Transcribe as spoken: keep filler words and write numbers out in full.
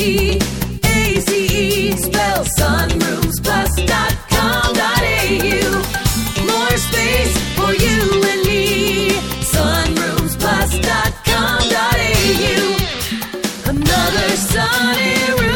P A C E. Spell sunrooms plus dot com dot A U. More space for you and me. sunrooms plus dot com dot A U. Another sunny room.